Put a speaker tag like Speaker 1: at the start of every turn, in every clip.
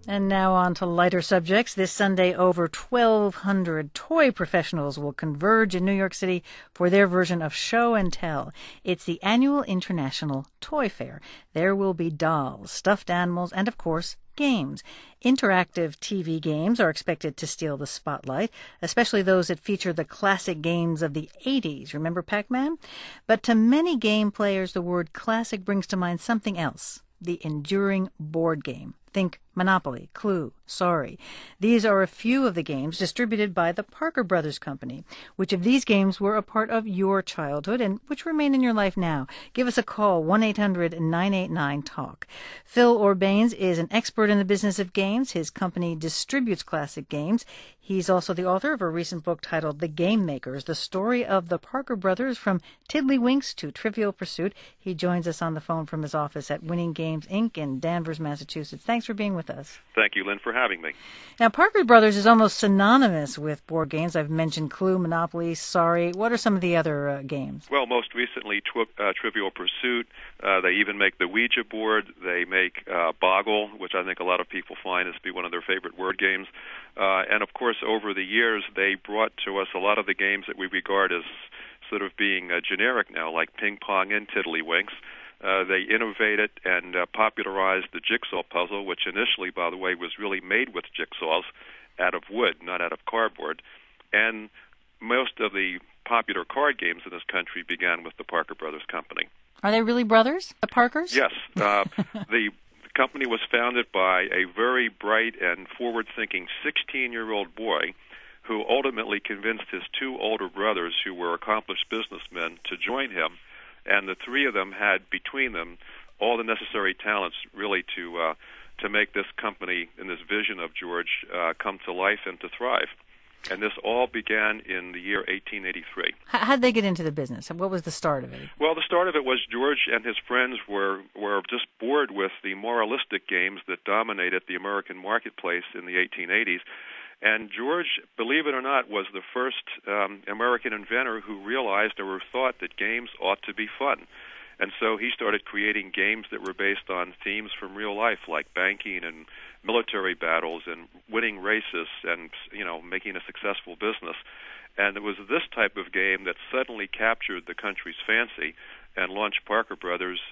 Speaker 1: And now on to lighter subjects. This Sunday, over 1,200 toy professionals will converge in New York City for their version of Show and Tell. It's the annual International Toy Fair. There will be dolls, stuffed animals, and, of course, games. Interactive TV games are expected to steal the spotlight, especially those that feature the classic games of the 80s. Remember Pac-Man? But to many game players, the word classic brings to mind something else, the enduring board game. Think Monopoly, Clue, Sorry. These are a few of the games distributed by the Parker Brothers Company. Which of these games were a part of your childhood and which remain in your life now? Give us a call, 1-800-989-TALK. Phil Orbanes is an expert in the business of games. His company distributes classic games. He's also the author of a recent book titled The Game Makers, the story of the Parker Brothers from Tiddlywinks to Trivial Pursuit. He joins us on the phone from his office at Winning Games, Inc. in Danvers, Massachusetts. Thanks for being with us.
Speaker 2: Thank you, Lynn, for having me.
Speaker 1: Now, Parker Brothers is almost synonymous with board games. I've mentioned Clue, Monopoly, Sorry. What are some of the other games?
Speaker 2: Well, most recently, Trivial Pursuit. They even make the Ouija board. They make Boggle, which I think a lot of people find is to be one of their favorite word games. And, of course, over the years, they brought to us a lot of the games that we regard as sort of being generic now, like ping pong and Tiddlywinks. They innovated and popularized the jigsaw puzzle, which initially, by the way, was really made with jigsaws out of wood, not out of cardboard. And most of the popular card games in this country began with the Parker Brothers Company.
Speaker 1: Are they really brothers, the Parkers?
Speaker 2: Yes. The company was founded by a very bright and forward-thinking 16-year-old boy who ultimately convinced his two older brothers, who were accomplished businessmen, to join him. And the three of them had between them all the necessary talents really to make this company and this vision of George come to life and to thrive. And this all began in the year 1883.
Speaker 1: How did they get into the business? What was the start of it?
Speaker 2: Well, the start of it was George and his friends were just bored with the moralistic games that dominated the American marketplace in the 1880s. And George, believe it or not, was the first American inventor who realized or thought that games ought to be fun. And so he started creating games that were based on themes from real life, like banking and military battles and winning races and, making a successful business. And it was this type of game that suddenly captured the country's fancy and launched Parker Brothers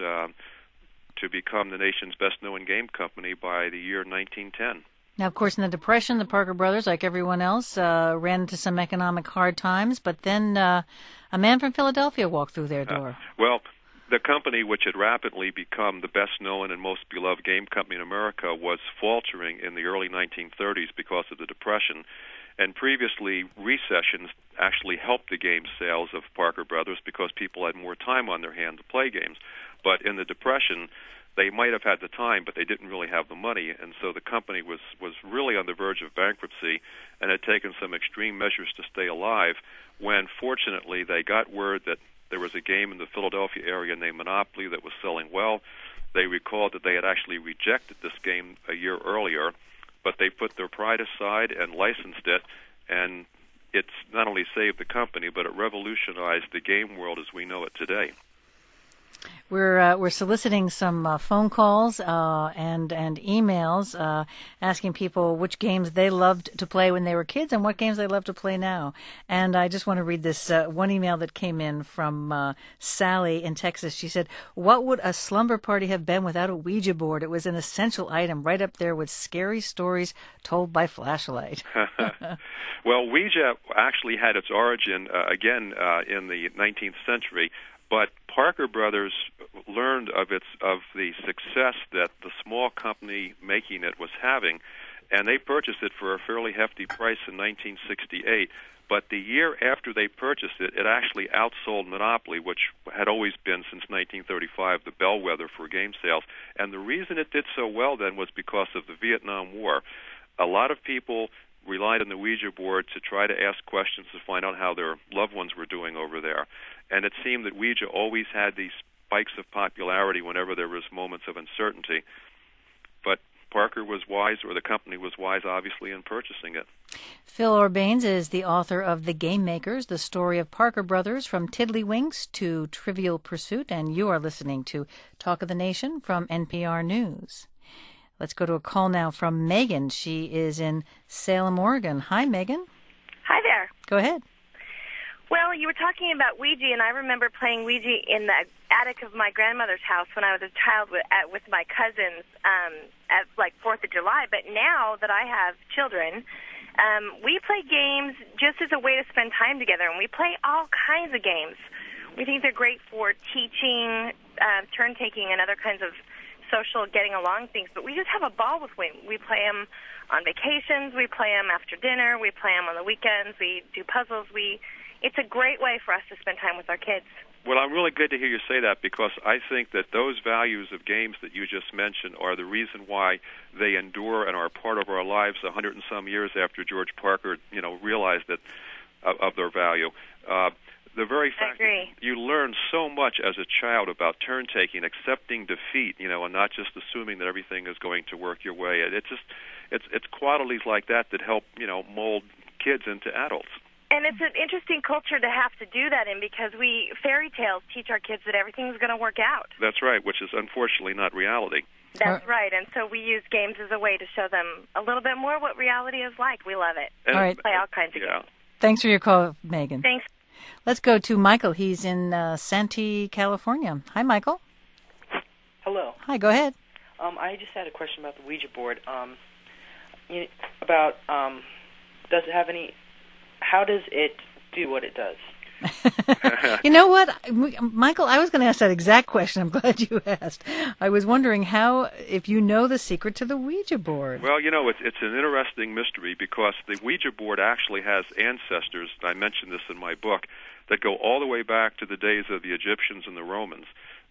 Speaker 2: to become the nation's best-known game company by the year 1910.
Speaker 1: Now, of course, in the Depression, the Parker Brothers, like everyone else, ran into some economic hard times, but then a man from Philadelphia walked through their door.
Speaker 2: The company, which had rapidly become the best-known and most beloved game company in America, was faltering in the early 1930s because of the Depression. And previously, recessions actually helped the game sales of Parker Brothers because people had more time on their hand to play games. But in the Depression, they might have had the time, but they didn't really have the money, and so the company was really on the verge of bankruptcy and had taken some extreme measures to stay alive when, fortunately, they got word that there was a game in the Philadelphia area named Monopoly that was selling well. They recalled that they had actually rejected this game a year earlier, but they put their pride aside and licensed it, and it's not only saved the company, but it revolutionized the game world as we know it today.
Speaker 1: We're soliciting some phone calls and emails asking people which games they loved to play when they were kids and what games they love to play now. And I just want to read this one email that came in from Sally in Texas. She said, "What would a slumber party have been without a Ouija board? It was an essential item right up there with scary stories told by flashlight."
Speaker 2: Well, Ouija actually had its origin, in the 19th century. But Parker Brothers learned of the success that the small company making it was having, and they purchased it for a fairly hefty price in 1968. But the year after they purchased it, it actually outsold Monopoly, which had always been, since 1935, the bellwether for game sales. And the reason it did so well then was because of the Vietnam War. A lot of people relied on the Ouija board to try to ask questions to find out how their loved ones were doing over there. And it seemed that Ouija always had these spikes of popularity whenever there was moments of uncertainty. But Parker was wise, or the company was wise, obviously, in purchasing it.
Speaker 1: Phil Orbanes is the author of The Game Makers, the story of Parker Brothers from Tiddlywinks to Trivial Pursuit, and you are listening to Talk of the Nation from NPR News. Let's go to a call now from Megan. She is in Salem, Oregon. Hi, Megan.
Speaker 3: Hi there.
Speaker 1: Go ahead.
Speaker 3: Well, you were talking about Ouija, and I remember playing Ouija in the attic of my grandmother's house when I was a child with my cousins at like 4th of July. But now that I have children, we play games just as a way to spend time together, and we play all kinds of games. We think they're great for teaching, turn-taking, and other kinds of social getting along things. But we just have a ball with them. We play them on vacations. We play them after dinner. We play them on the weekends. We do puzzles. It's a great way for us to spend time with our kids.
Speaker 2: Well, I'm really glad to hear you say that, because I think that those values of games that you just mentioned are the reason why they endure and are part of our lives 100 and some years after George Parker, realized that of their value. The very fact that you learn so much as a child about turn-taking, accepting defeat, and not just assuming that everything is going to work your way. It's qualities like that help, mold kids into adults.
Speaker 3: And it's an interesting culture to have to do that in, because fairy tales teach our kids that everything's going to work out.
Speaker 2: That's right, which is unfortunately not reality.
Speaker 3: That's right, and so we use games as a way to show them a little bit more what reality is like. We love it.
Speaker 1: All right.
Speaker 3: Play all kinds of games.
Speaker 1: Thanks for your call, Megan.
Speaker 3: Thanks.
Speaker 1: Let's go to Michael. He's in Santee, California. Hi, Michael.
Speaker 4: Hello.
Speaker 1: Hi, go ahead.
Speaker 4: I just had a question about the Ouija board. Does it have any... How does it do what it does?
Speaker 1: You know what, Michael, I was going to ask that exact question. I'm glad you asked. I was wondering if you know the secret to the Ouija board.
Speaker 2: Well, it's an interesting mystery, because the Ouija board actually has ancestors, I mentioned this in my book, that go all the way back to the days of the Egyptians and the Romans.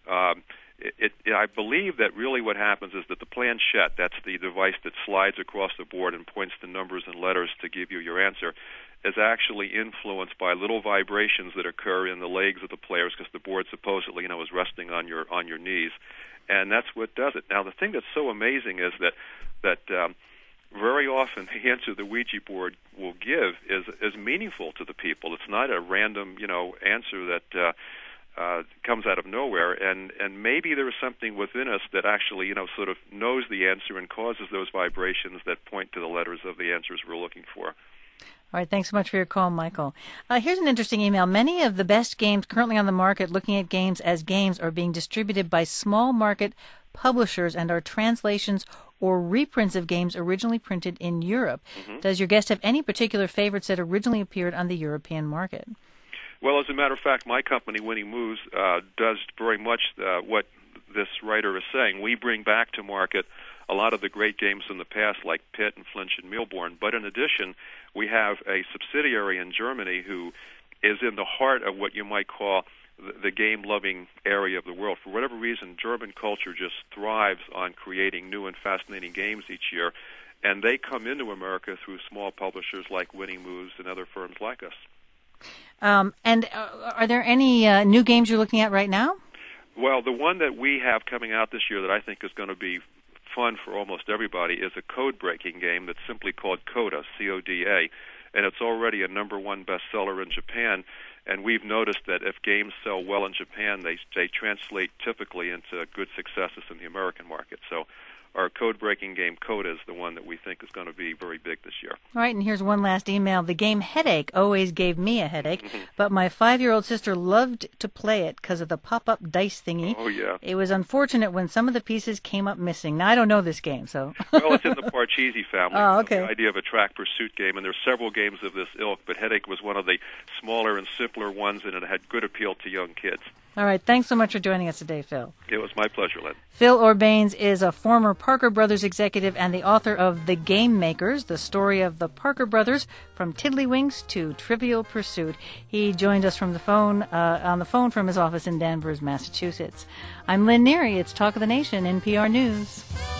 Speaker 2: I believe that really what happens is that the planchette, that's the device that slides across the board and points to numbers and letters to give you your answer, is actually influenced by little vibrations that occur in the legs of the players, because the board supposedly, is resting on your knees, and that's what does it. Now, the thing that's so amazing is that very often the answer the Ouija board will give is meaningful to the people. It's not a random, answer that comes out of nowhere, and maybe there is something within us that actually, sort of knows the answer and causes those vibrations that point to the letters of the answers we're looking for.
Speaker 1: All right, thanks so much for your call, Michael. Here's an interesting email. Many of the best games currently on the market, looking at games as games, are being distributed by small market publishers and are translations or reprints of games originally printed in Europe. Mm-hmm. Does your guest have any particular favorites that originally appeared on the European market?
Speaker 2: Well, as a matter of fact, my company, Winning Moves, does very much what this writer is saying. We bring back to market a lot of the great games from the past, like Pit and Flinch and Mealborn. But in addition, we have a subsidiary in Germany who is in the heart of what you might call the game-loving area of the world. For whatever reason, German culture just thrives on creating new and fascinating games each year, and they come into America through small publishers like Winning Moves and other firms like us.
Speaker 1: And are there any new games you're looking at right now?
Speaker 2: Well, the one that we have coming out this year that I think is going to be fun for almost everybody is a code-breaking game that's simply called Coda, C-O-D-A, and it's already a #1 bestseller in Japan. And we've noticed that if games sell well in Japan, they translate typically into good successes in the American market. So our code-breaking game, Coda, is the one that we think is going to be very big this year.
Speaker 1: All right, and here's one last email. The game Headache always gave me a headache, but my 5-year-old sister loved to play it because of the pop-up dice thingy.
Speaker 2: Oh, yeah.
Speaker 1: It was unfortunate when some of the pieces came up missing. Now, I don't know this game, so...
Speaker 2: Well, it's in the Parcheesi family.
Speaker 1: Oh, okay.
Speaker 2: The idea of a track pursuit game, and there's several games of this ilk, but Headache was one of the smaller and simpler ones, and it had good appeal to young kids.
Speaker 1: All right, thanks so much for joining us today, Phil.
Speaker 2: It was my pleasure, Lynn.
Speaker 1: Phil Orbanes is a former Parker Brothers executive and the author of The Game Makers, the story of the Parker Brothers from Tiddlywinks to Trivial Pursuit. He joined us from on the phone from his office in Danvers, Massachusetts. I'm Lynn Neary. It's Talk of the Nation, NPR News.